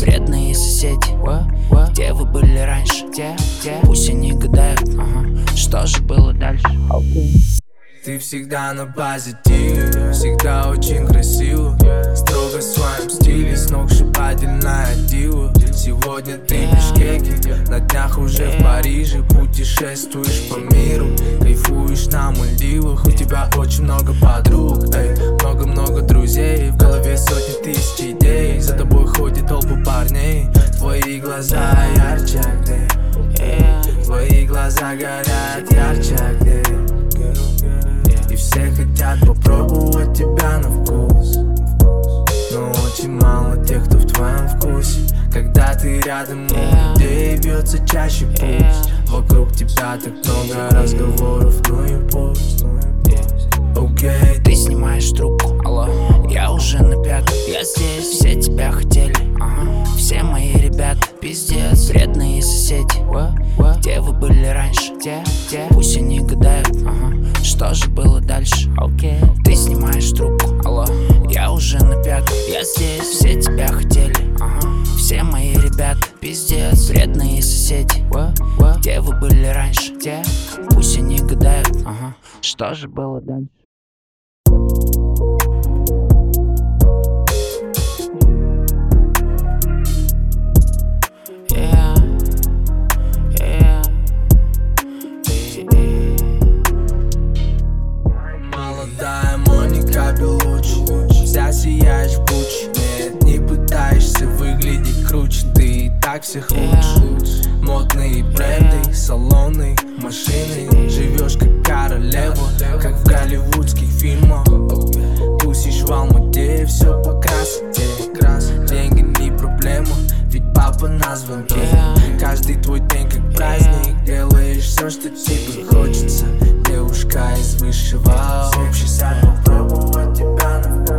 Вредные соседи, где вы были раньше? Пусть они гадают, что же было дальше. Ты всегда на позитиве, всегда очень красиво, строго в своем стиле, сногсшибательная дива. Сегодня ты в Бишкеке, на днях уже в Париже. Путешествуешь по миру, кайфуешь на Мальдивах. У тебя очень много подруг, много-много друзей. В голове сотни тысяч идей, за тобой ходит толпа парней. Твои глаза ярче огней, твои глаза горят ярче огней. И все хотят попробовать тебя на вкус, но очень мало тех, кто в твоем вкусе. Когда ты рядом, у людей бьется чаще пульс. Вокруг тебя так много разговоров, ну и пусть. Окей, ты снимаешь трубку, алло, я уже на пятом, я здесь, все тебя хотели, все мои ребята, пиздец. Вредные соседи, где вы были раньше? Пусть они гадают, что же было дальше. Ты снимаешь трубку, алло, я уже на пятом, я здесь, все тебя хотели, все мои ребята, пиздец. Вредные соседи, где вы были раньше? Пусть они гадают, что же было дальше. Молодая Моника Белуччи, вся сияешь в Гуччи. Нет, не пытаешься выглядеть круче, ты и так всех лучше. Модные бренды, салоны, машины. Живешь как королева, как в голливудских фильмах. Тусишь в Алмате, все по красоте. Деньги не проблема, ведь папа на звонке. Каждый твой день как праздник, делаешь все, что тебе хочется. Девушка из высшего общества, попробовать тебя на вкус.